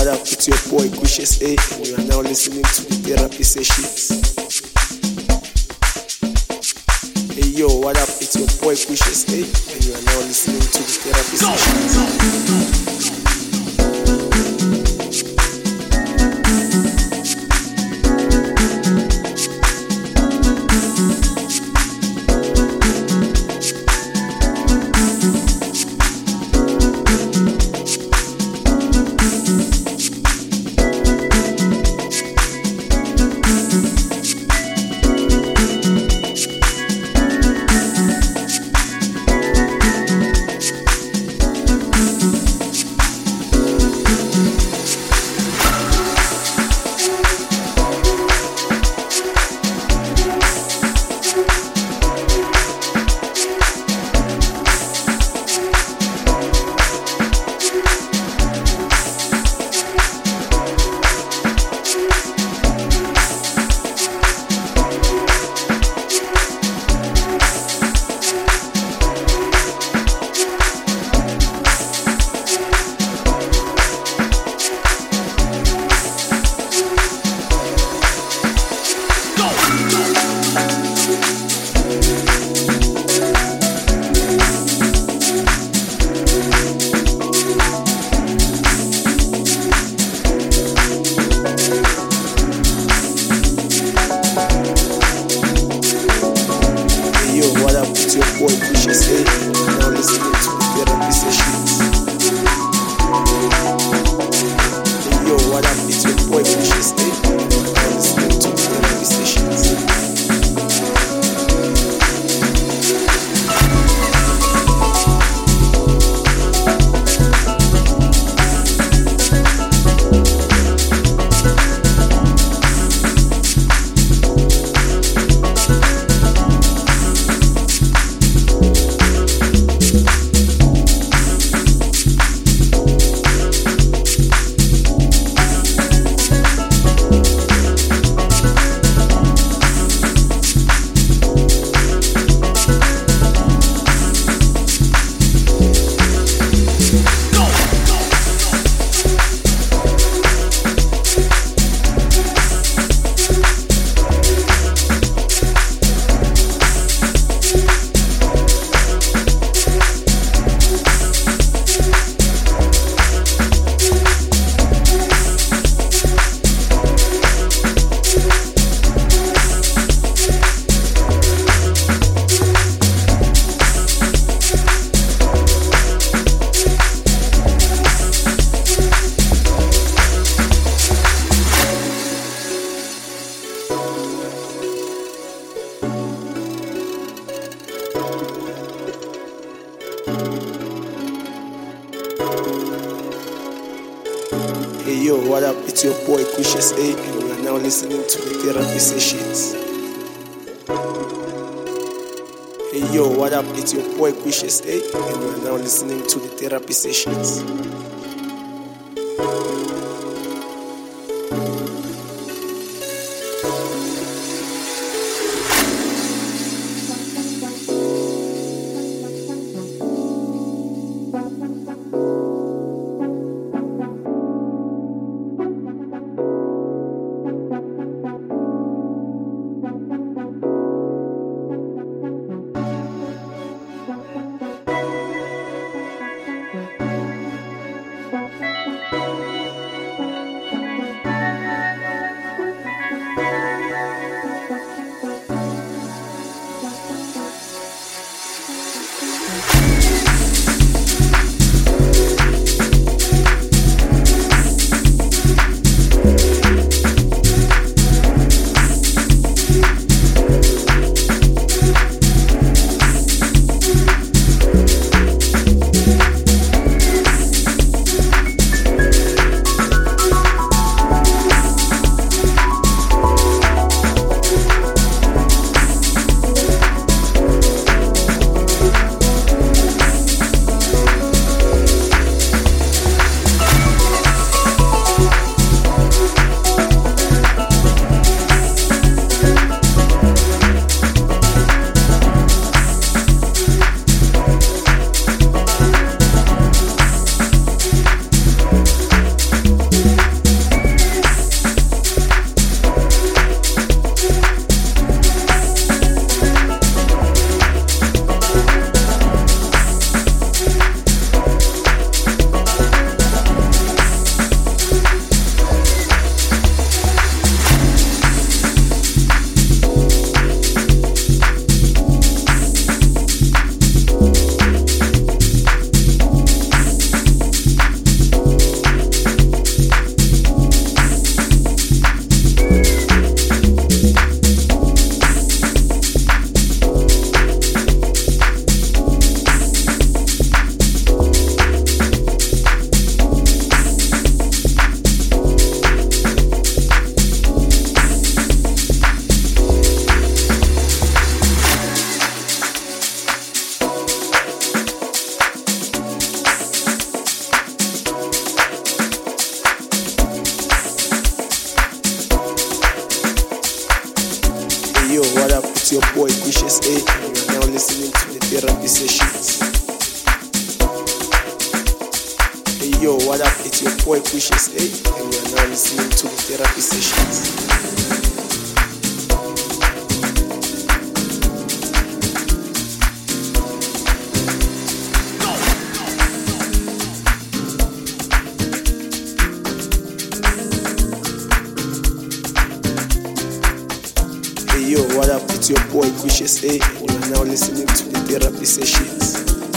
what up? It's your boy Kushes A, and you are now listening to the Therapy Sessions. Hey yo, what up? It's your boy Kushes A, and you are now listening to the Therapy Sessions. Hey yo, what up? It's your boy Kushes A, and you are now listening to the Therapy Sessions. Hey yo, what up? It's your boy Kushes A, and you are now listening to the Therapy Sessions. are now listening to the therapy sessions. Hey yo, what up? It's your boy Quishes, and you are now listening to the therapy sessions. Hey yo, what up? It's your boy Quishes, and you are now listening to the therapy sessions.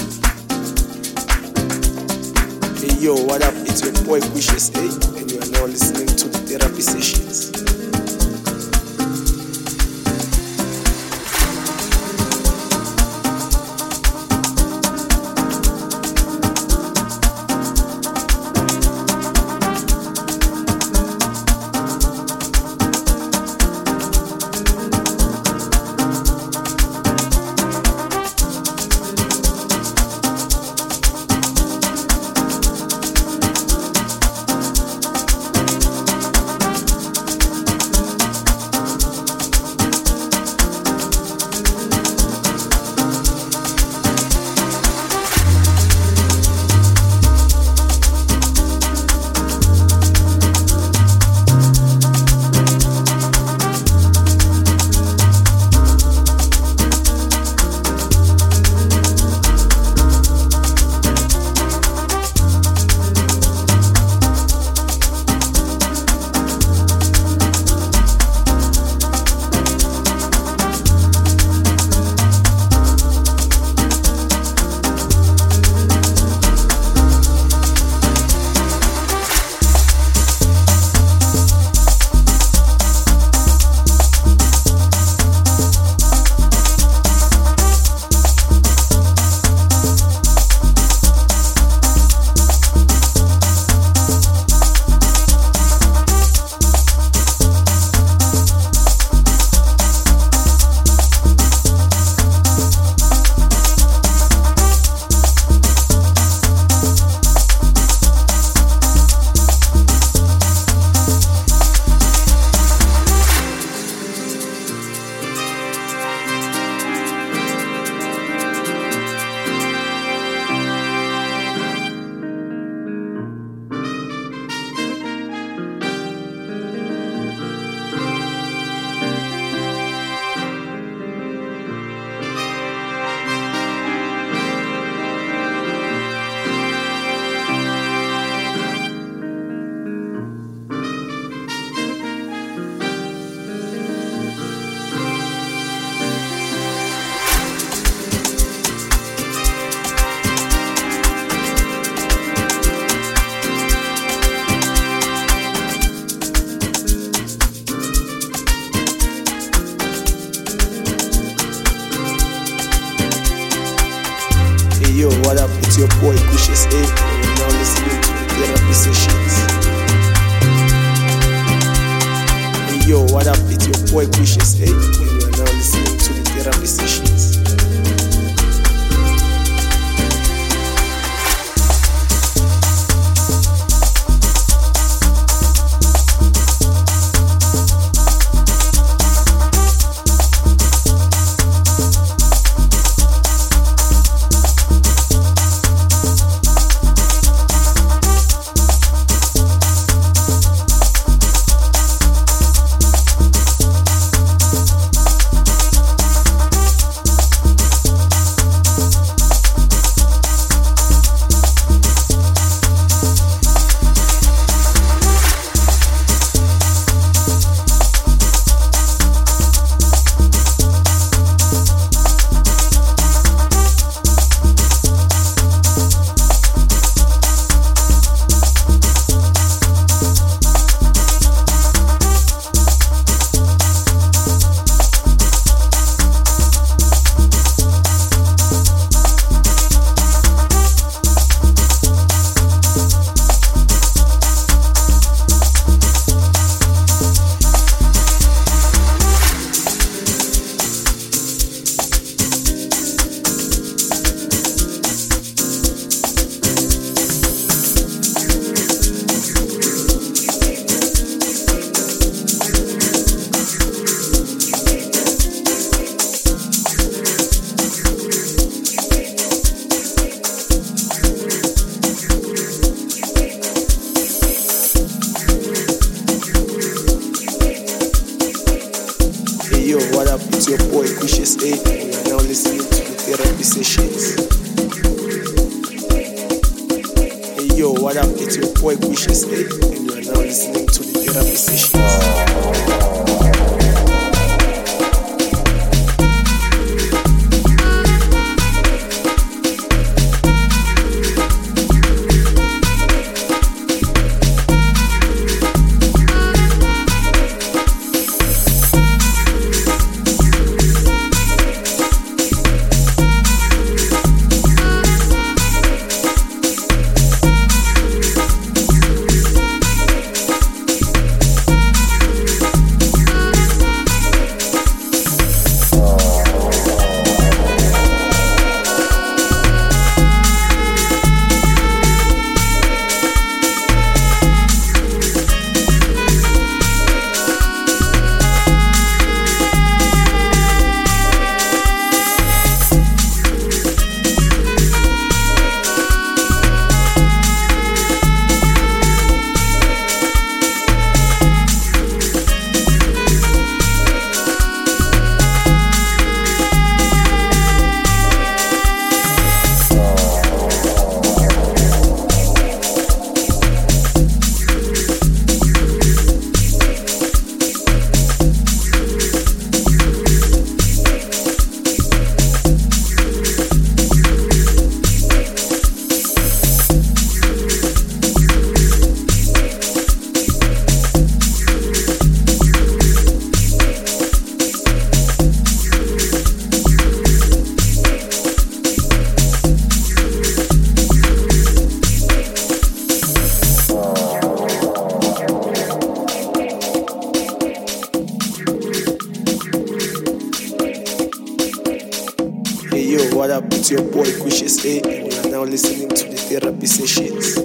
Hey yo, what up? It's your boy Quishes, and you are now listening to the therapy sessions. Yo, what up? It's your boy Quishes, and you're now listening to the therapy sessions. Hey yo, what up? It's your boy Quishes, and you are now listening to the therapy sessions. therapy sessions. Hey yo, what up? It's your boy Wishes, and you are now listening to the therapy sessions. Hey yo, what up? It's your boy Wishes, and you are now listening to the therapy sessions.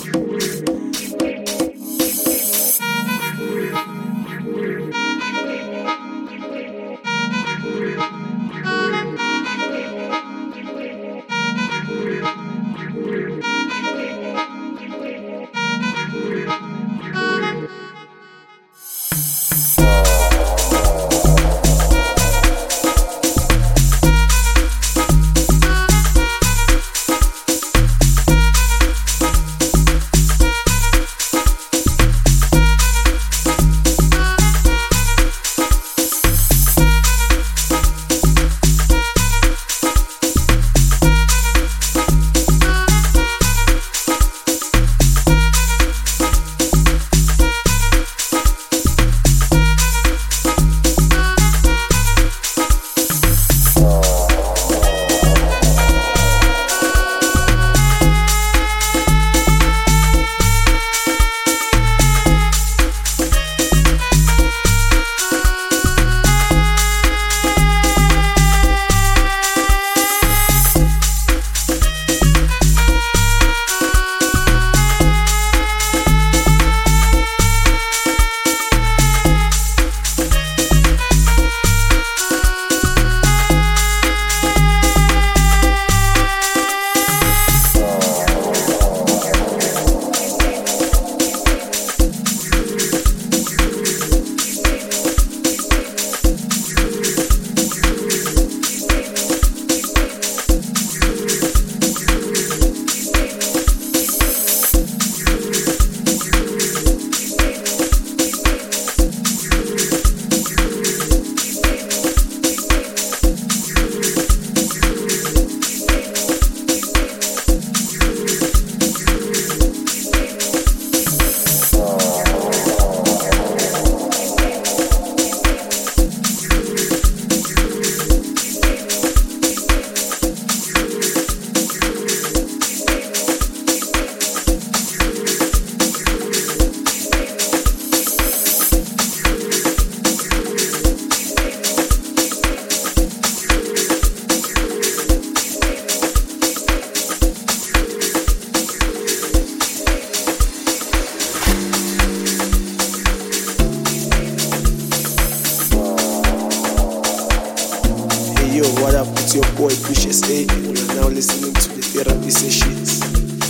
Yo, what up? It's your boy Wishes, and you are now listening to the therapy sessions.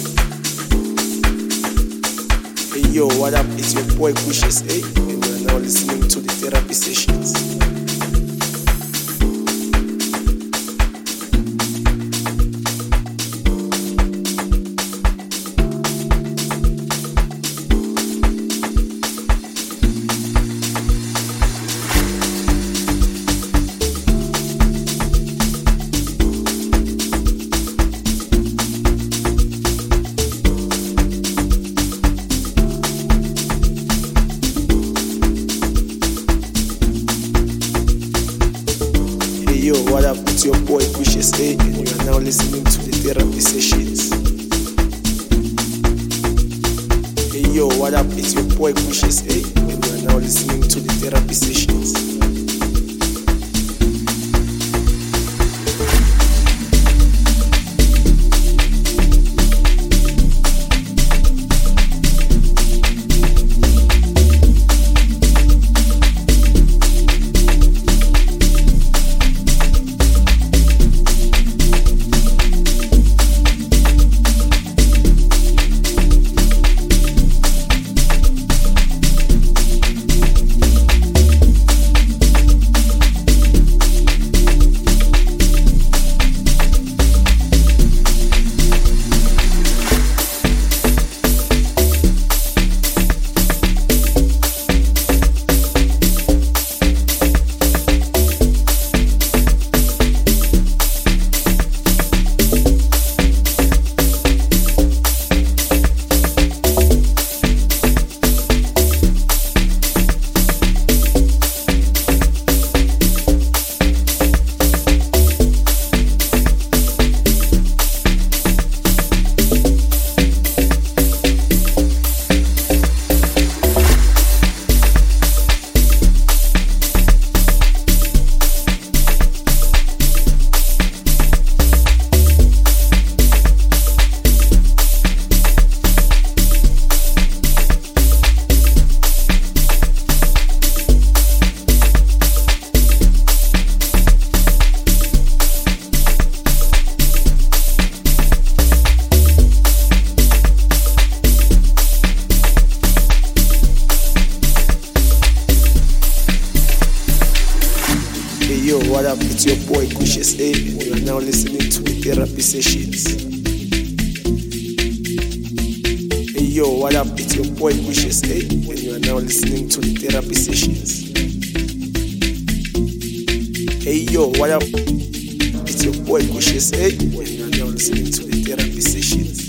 Hey yo, what up? It's your boy Wishes, and you are now listening to the therapy sessions. Quishes A, and you are now listening to the therapy sessions. Hey yo, what up? It's your boy Quishes A, and you are now listening to the therapy sessions. Yo, what up? It's your boy Quishes A, and you are now listening to the therapy sessions. Hey yo, what up? It's your boy Quishes A, and you are now listening to the therapy sessions. Hey yo, what up? It's your boy Quishes A, and you are now listening to the therapy sessions.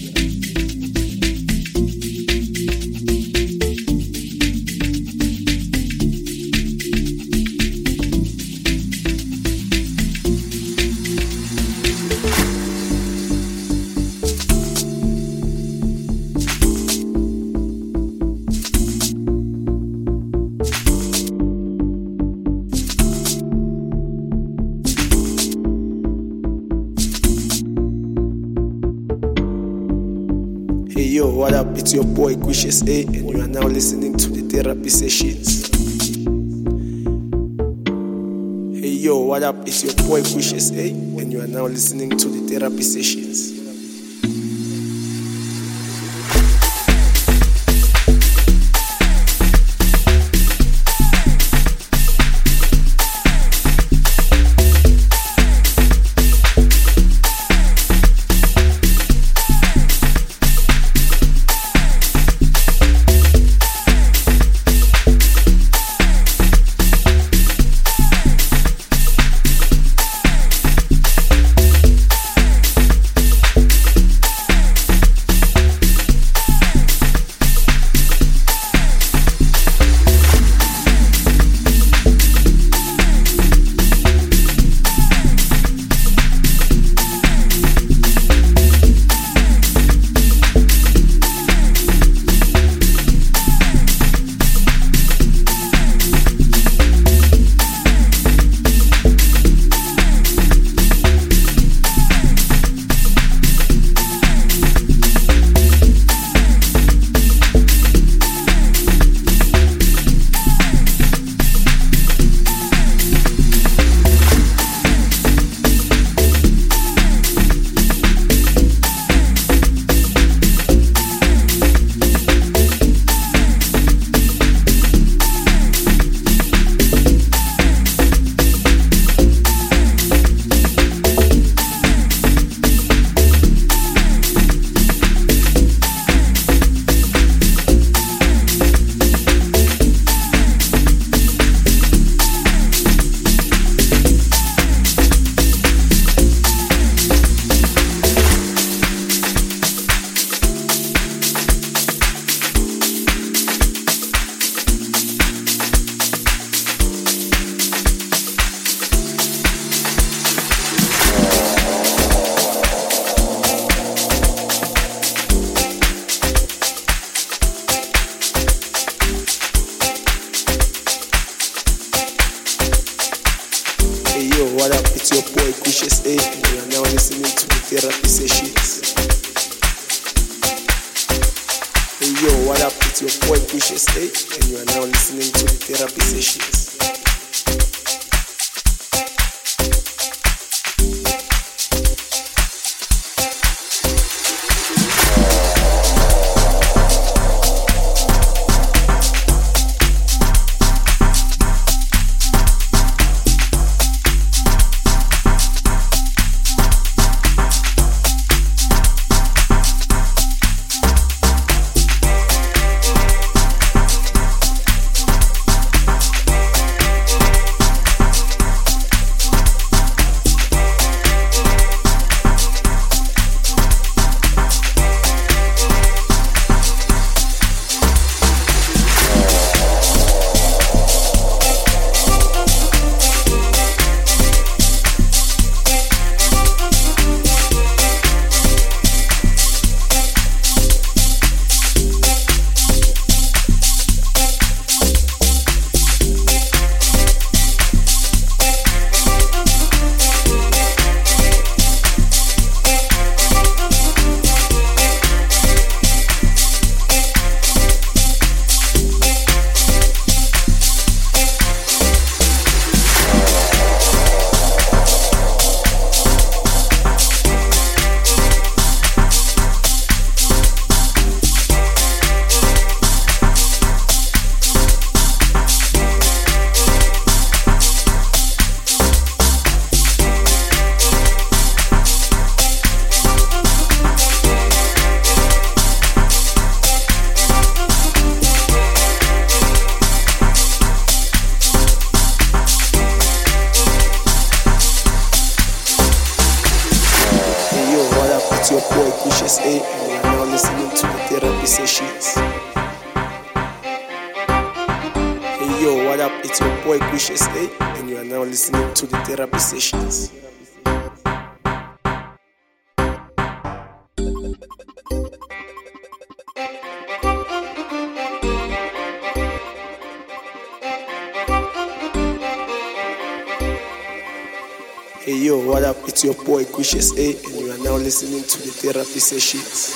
Hey yo, what up? It's your boy Quishes A, and you are now listening to the therapy sessions. Hey yo, what up? It's your boy Quishes A, and you are now listening to the therapy sessions. now listening to the therapy sessions. Hey yo, what up? It's your boy Precious A, and you are now listening to the therapy sessions. It's your boy Precious A, and you are now listening to the therapy sessions. Hey yo, what up? It's your boy Precious A, and you are now listening to the therapy sessions. Hey yo, what up? It's your boy Precious A, and you are now listening to the therapy sessions.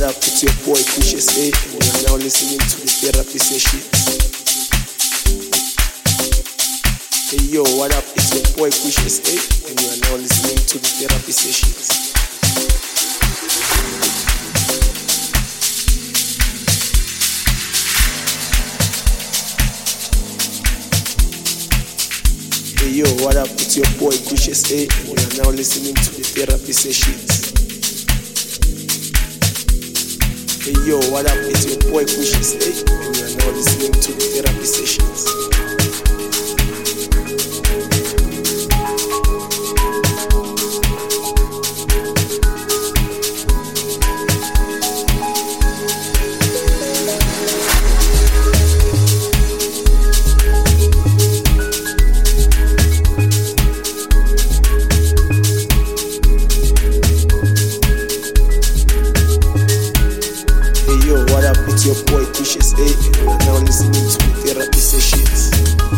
up? It's your boy Quicious A, and you are now listening to the therapy sessions. Hey yo, what up? It's your boy Quicious A, and you are now listening to the therapy sessions. Hey yo, what up? It's your boy Quicious A, and you are now listening to the therapy sessions. Hey yo, what up? It's your boy Quicious A, and you are now listening to the therapy sessions. It's your boy Quicious A, and you are now listening to the therapy sessions.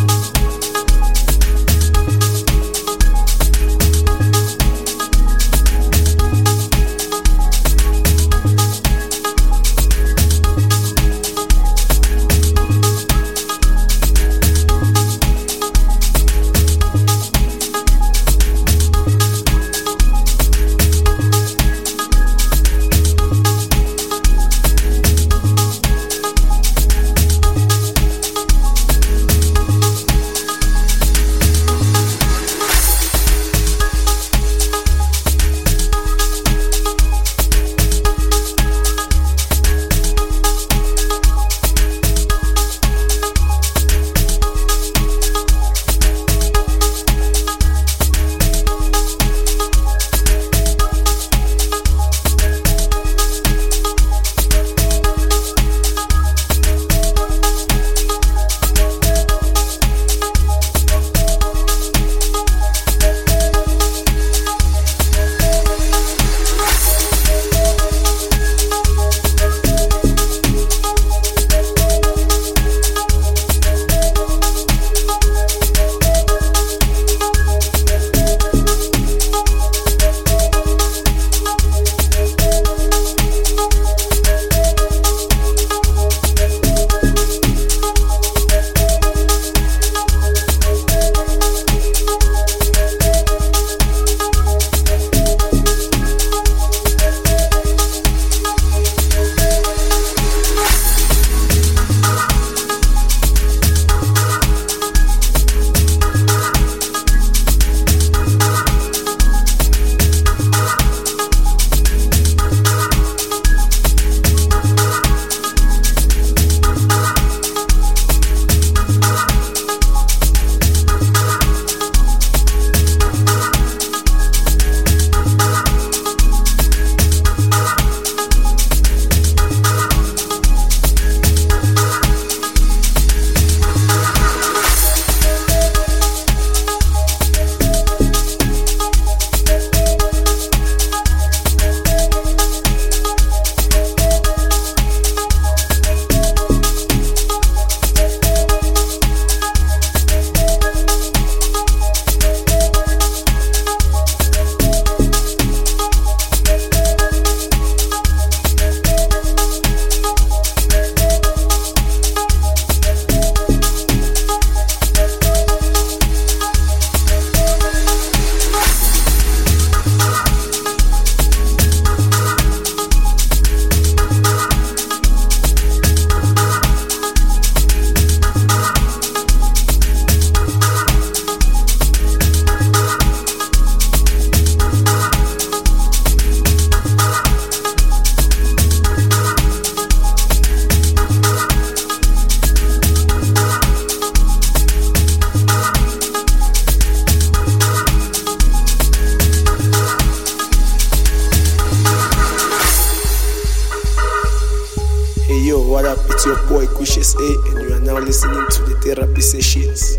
What up? It's your boy Quicious A, and you are now listening to the therapy sessions.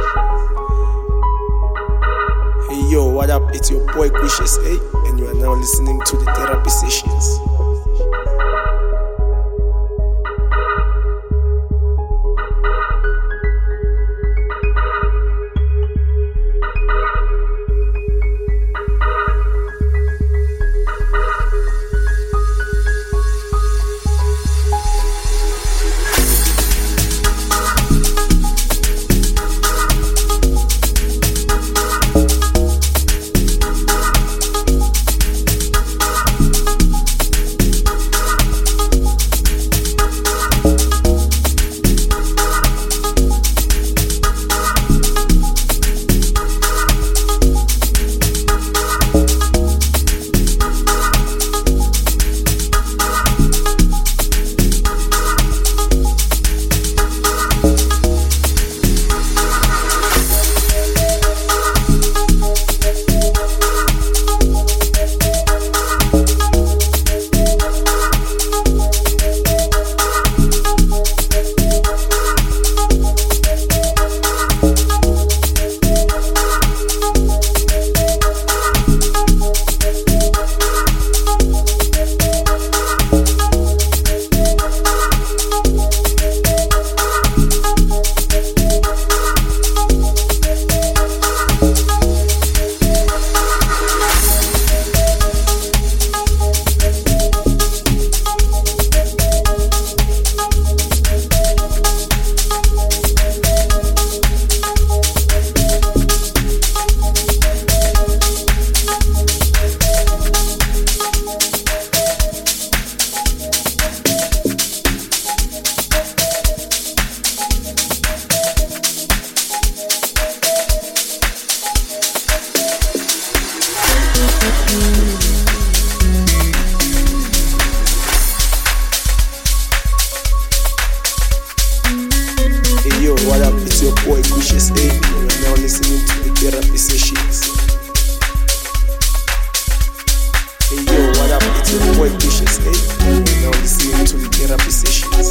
Hey yo, what up? It's your boy Quicious A, and you are now listening to the therapy sessions. Hey yo, what up? It's your boy Quishes A. You are now listening to the therapy sessions. Hey yo, what up? It's your boy Quishes A. You are now listening to the therapy sessions.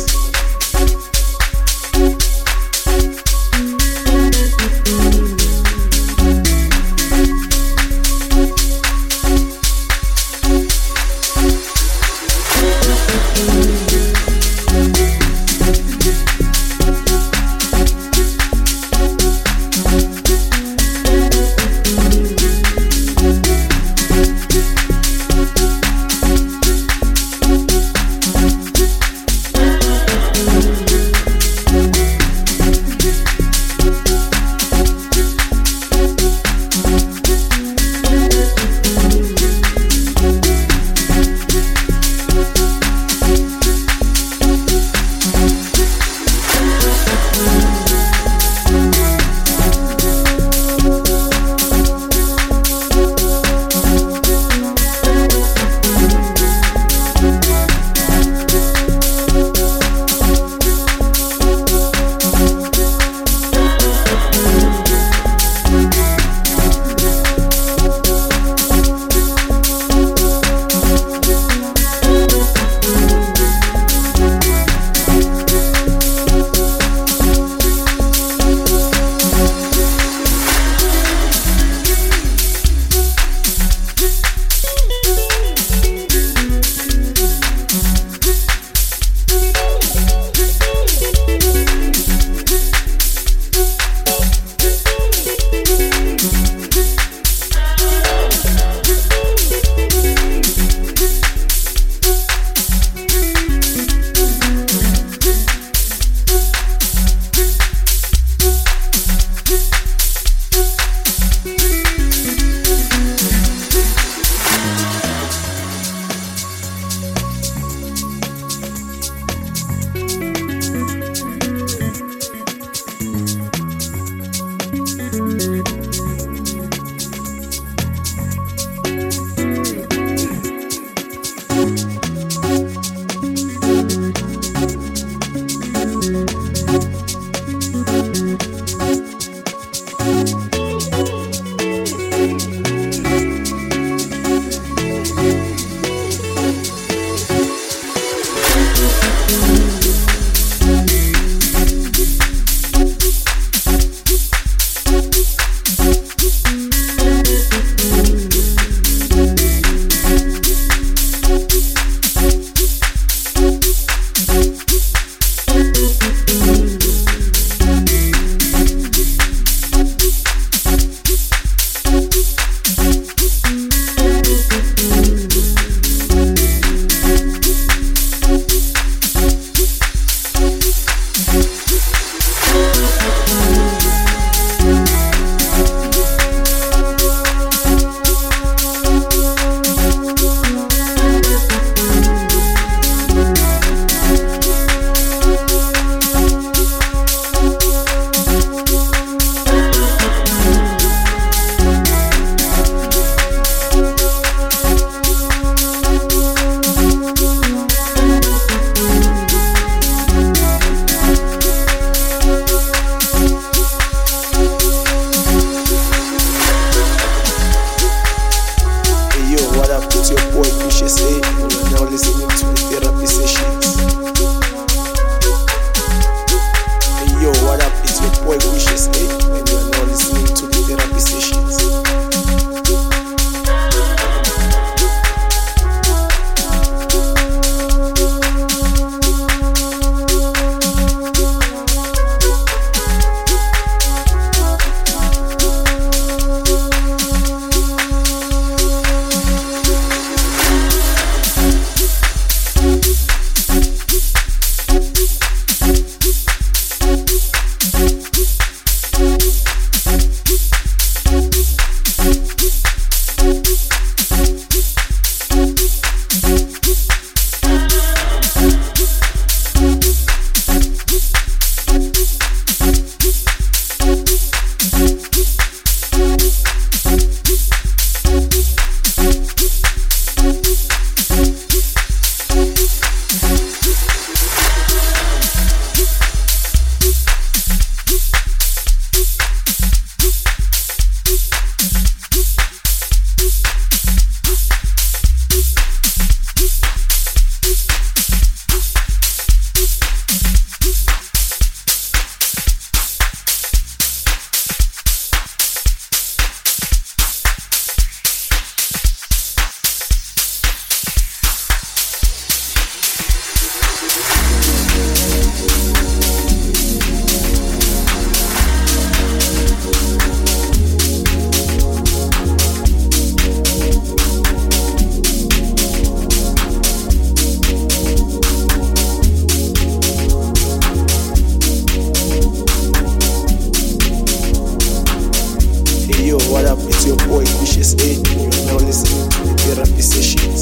It's your boy Vicious A. You are now listening to the therapy sessions.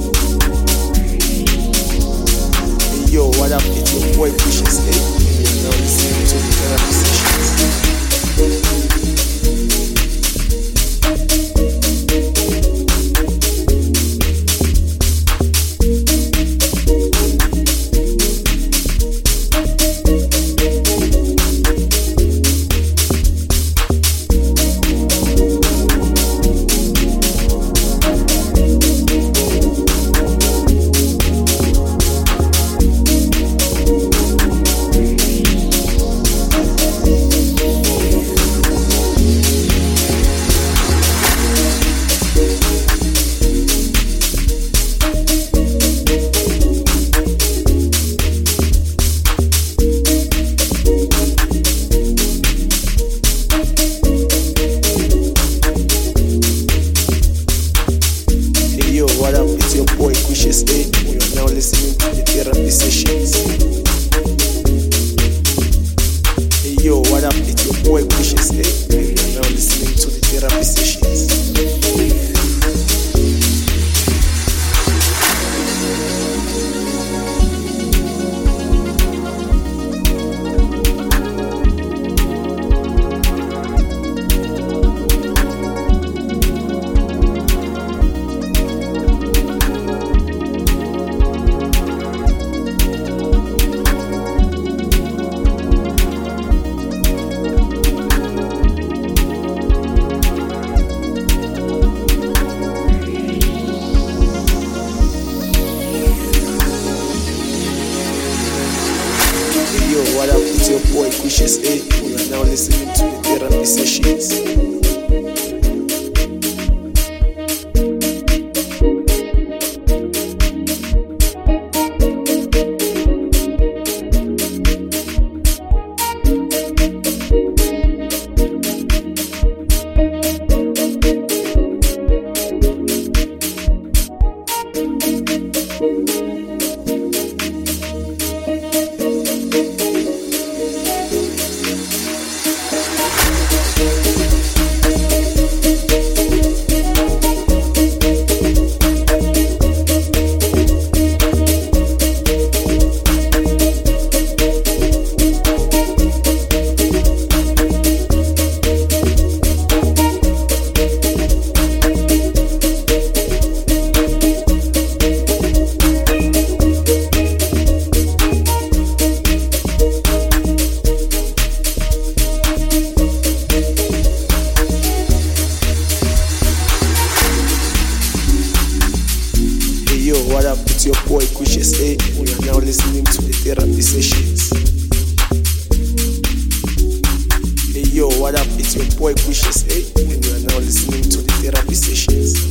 Hey yo, what up? It's your boy Vicious A. You are now listening to the therapy sessions. What up? It's your boy Vicious A. You are now listening to the therapy sessions. Hey yo, what up? It's your boy Vicious A. You are now listening to the therapy sessions. Yo, what up? It's your boy Vicious A. You are now listening to the therapy sessions. Yo, what up? It's your boy Vicious A. We are now listening to the therapy sessions. Hey yo, what up? It's your boy Vicious A. And you are now listening to the therapy sessions.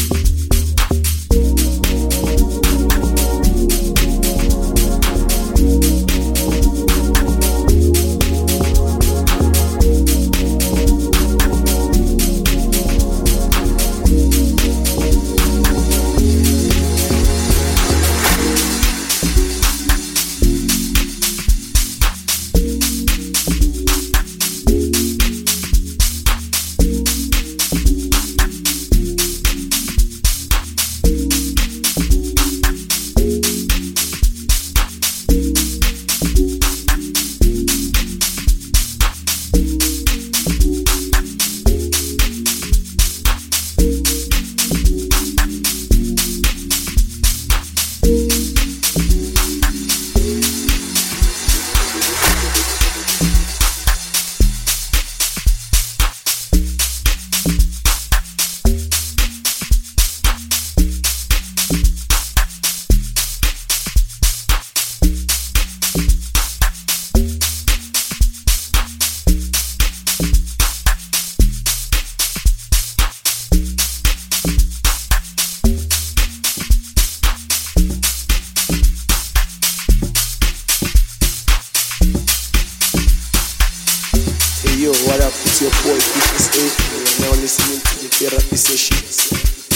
Yo, what up? It's your boy Vicious A. You are now listening to the therapy sessions.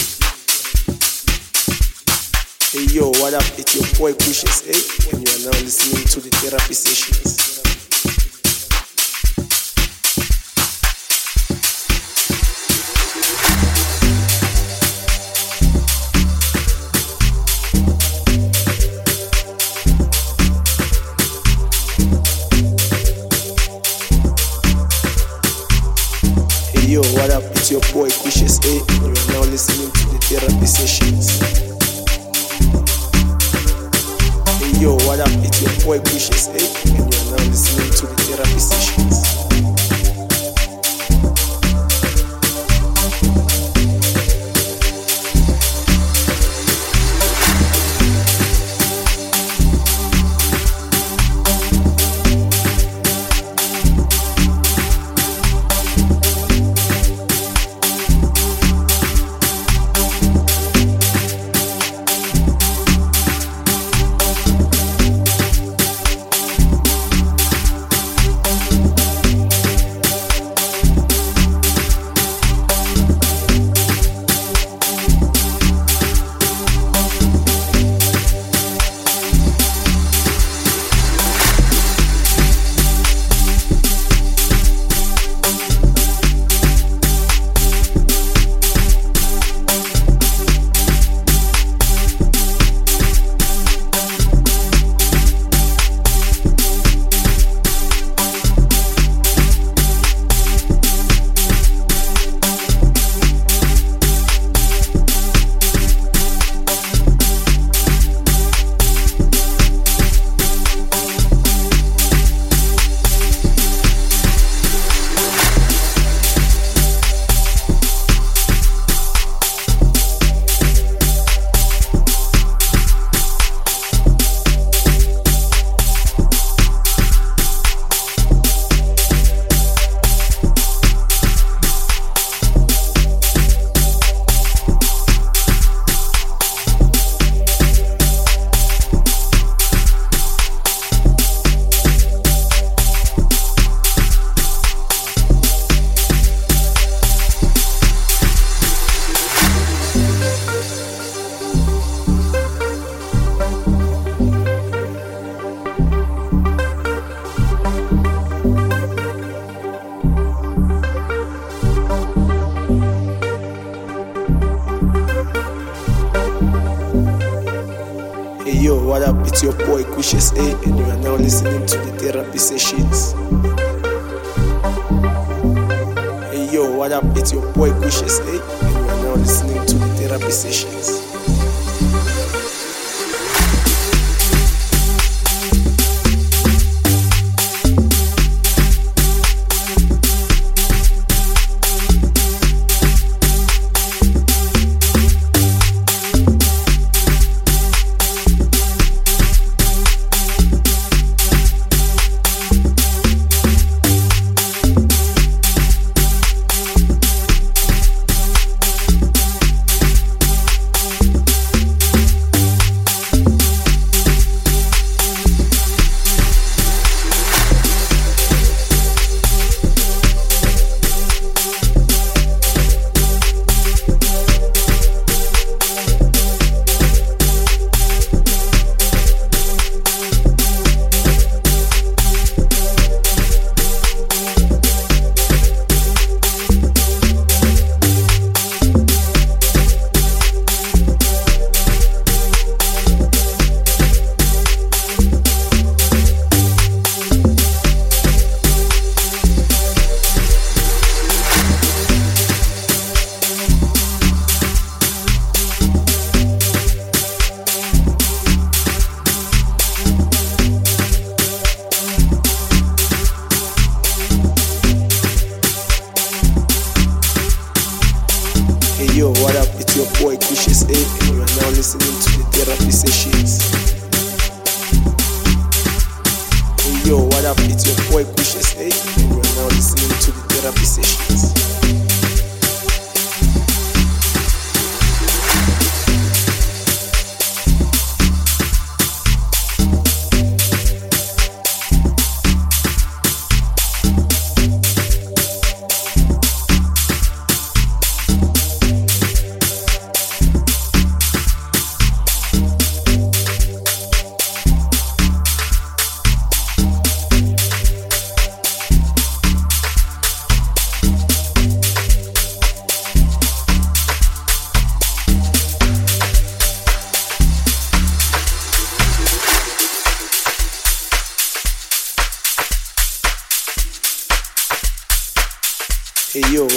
Hey yo, what up? It's your boy Vicious A. And you are now listening to the therapy sessions. your boy Quicious A, and you are now listening to the Therapy Sessions. Hey yo, what up? It's your boy Quicious A, and you are now listening to the Therapy Sessions. Hey yo, what up? It's your boy Quicious A, and you are now listening to the Therapy Sessions. Hey yo, what up? It's your boy Quicious A, and you are now listening to the Therapy Sessions. Yo, what up? It's your boy Quicious A, and you are now listening to the Therapy Sessions. Hey yo, what up? It's your boy Quicious A, and you are now listening to the Therapy Sessions.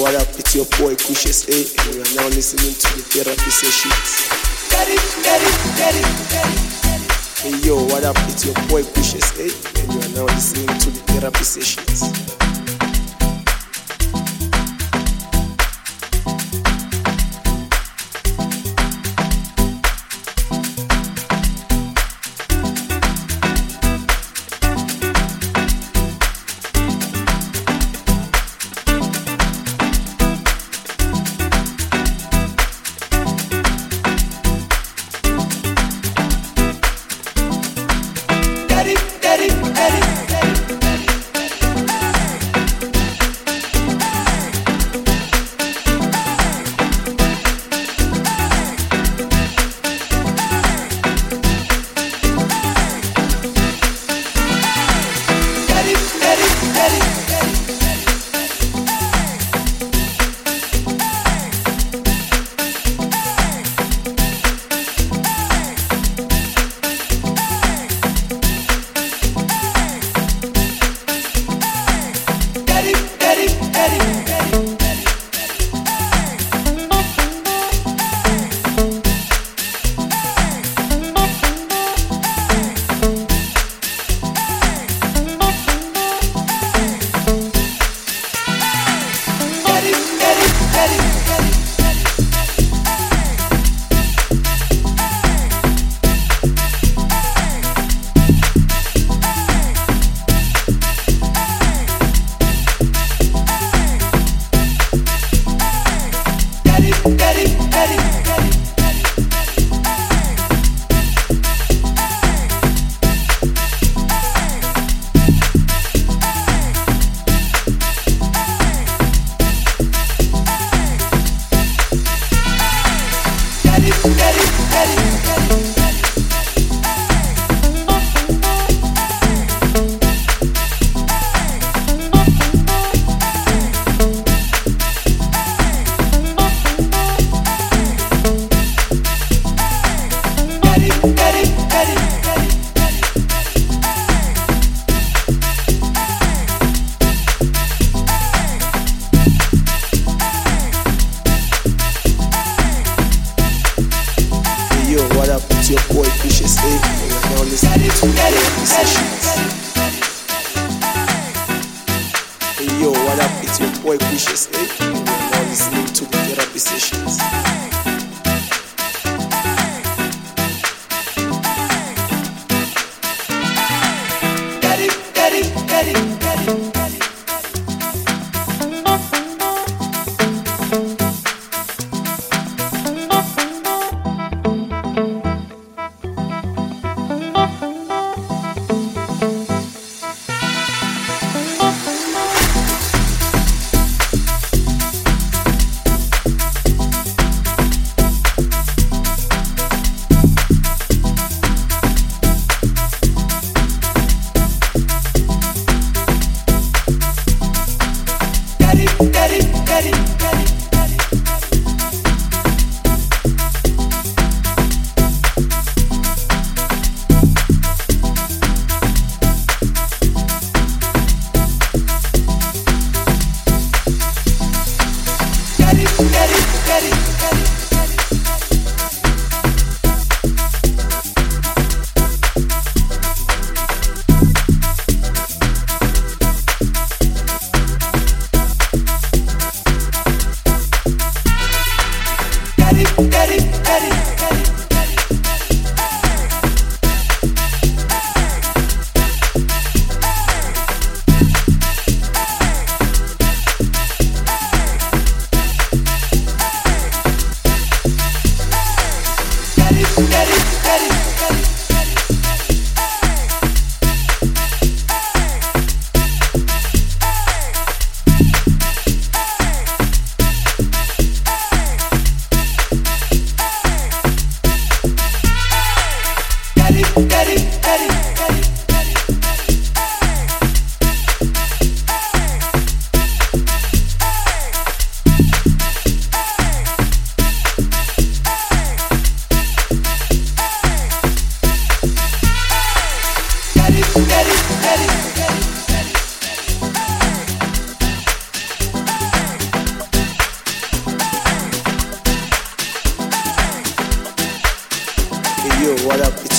what up? It's your boy Kushes A, and you are now listening to the therapy sessions. Hey yo, what up? It's your boy Kushes A, and you are now listening to the therapy sessions.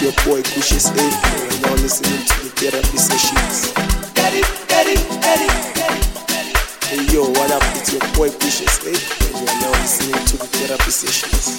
it's your boy Kushis A, and you're now listening to the therapy sessions. Hey yo, what up? It's your boy Kushis A, and you're now listening to the therapy sessions.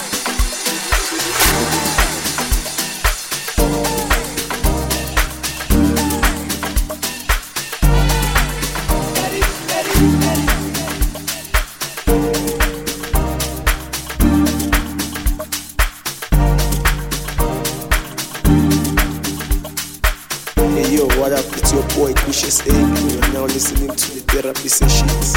Hey yo, what up? It's your boy Kushis A, and you're now listening to the therapy sessions.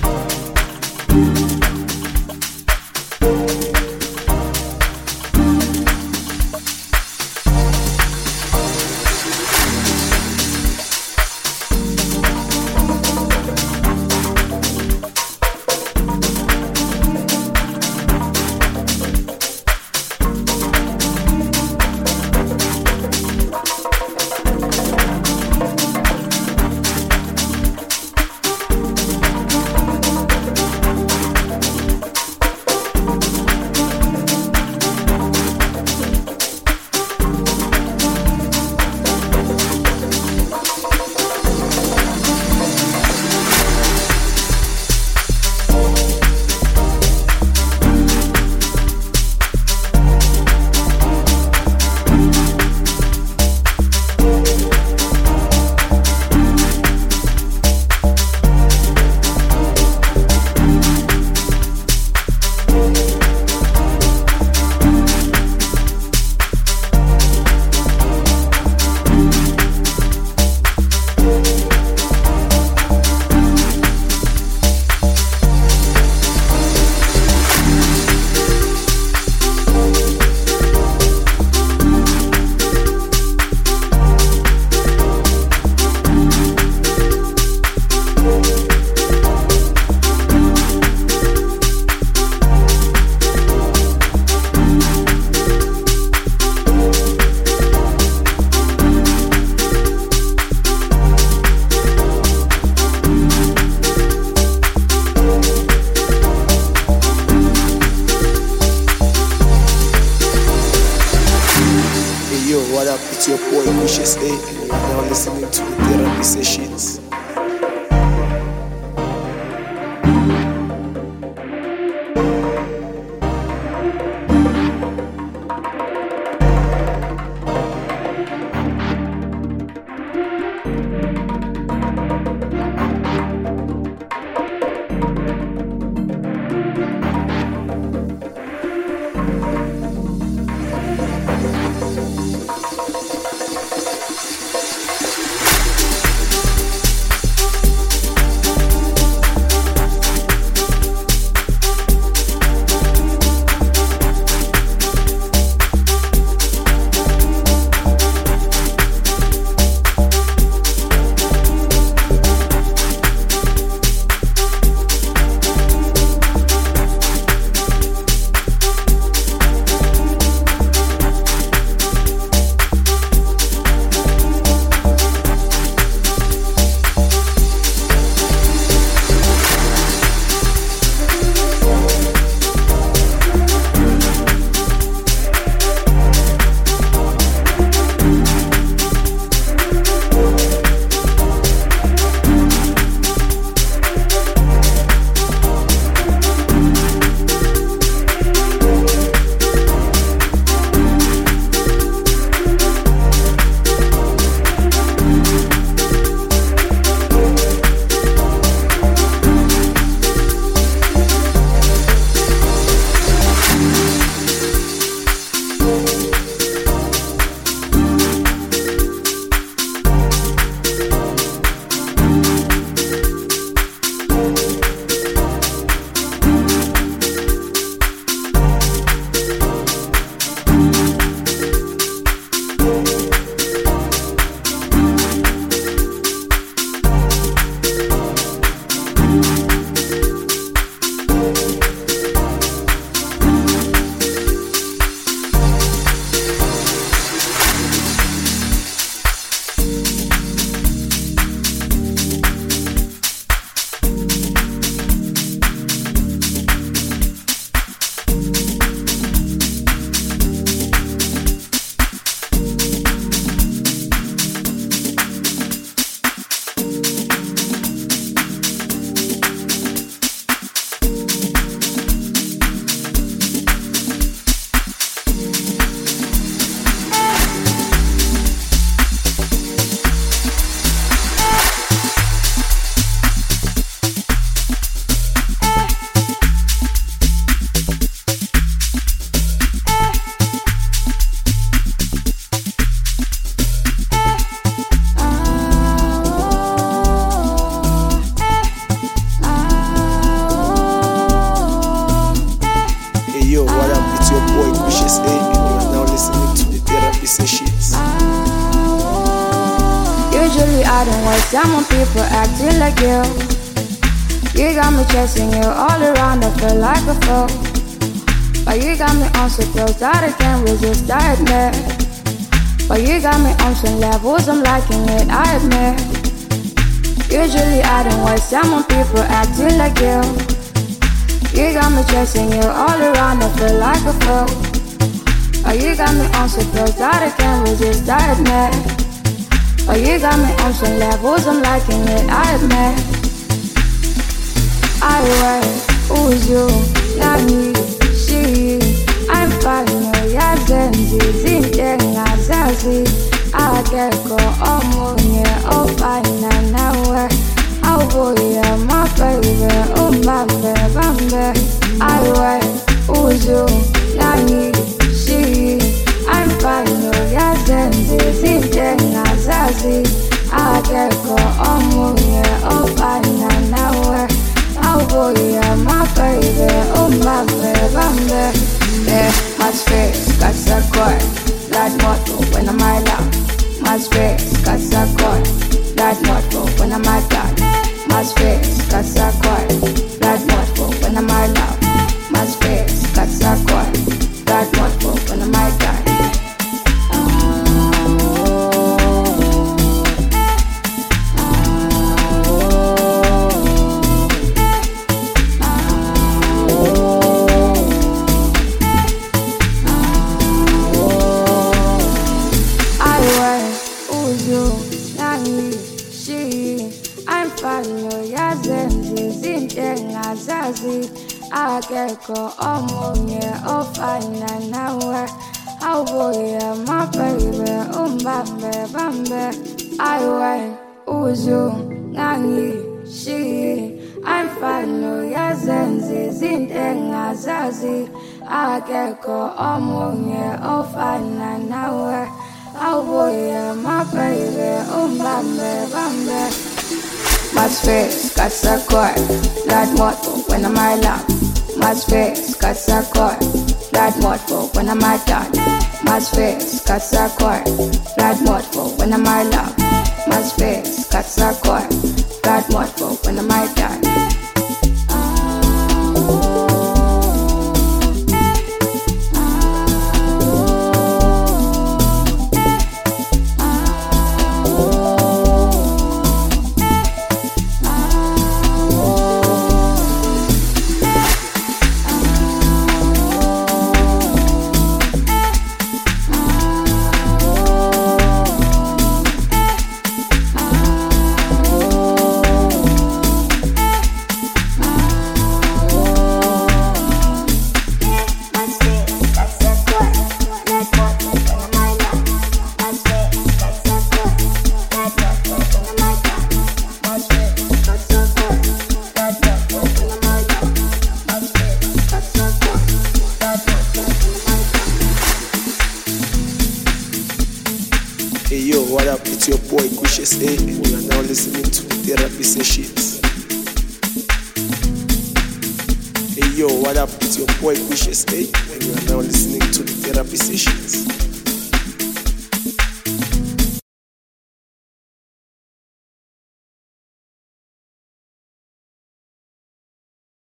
Yo, what up? It's your boy Kushis A, and you're now listening to the therapy sessions. it's your boy Quishes A, and you are now listening to the Therapy Sessions. Usually I don't waste time on people acting like you. You got me chasing you all around, I feel like a fool. But you got me on some pills that I can't resist, I admit. But you got me on some levels, I'm liking it, I admit. Usually I don't waste time on people acting like you. You got me chasing you all around, I feel like a fool. But you got me on some pills that I can't resist, I admit. But you got me on some levels, I'm liking it, I admit. I wait, who's you, not me, she. I'm falling, ya zenzi, zinte ngazazi. Akeko omunye, ofana nawe. Awubuya, my baby, bambe, bambe. I wait, who's you, not me, she. I'm falling, ya zenzi, zinte ngazazi. Akeko omunye, ofana nawe. Oh boy, yeah, my baby, bambe, bambe. Yeah, my space, got a cord. That motto when I'm out. My space, got a cord. That motto when I'm out. My space, got a cord. That motto when I'm out. My space, got a cord. That motto when I'm out. Akeko omunye ofana nawe. Awubuya, my baby, bambe, bambe. I wait, who's you, nani, she. I'm fine, ya zenzi, zinte ngazazi. Akeko omunye ofana nawe. Awubuya, my baby, bambe, bambe. My space, got a cord. That motto when I'm out. My space, got a cord. That motto when I'm out. My space, got a cord. That motto when I'm out. My space, got a cord. That motto when I'm out. Hey yo, what up? It's your boy Quishes A, and you are now listening to the Therapy Sessions. Hey yo, what up? It's your boy Quishes A, and you are now listening to the Therapy Sessions.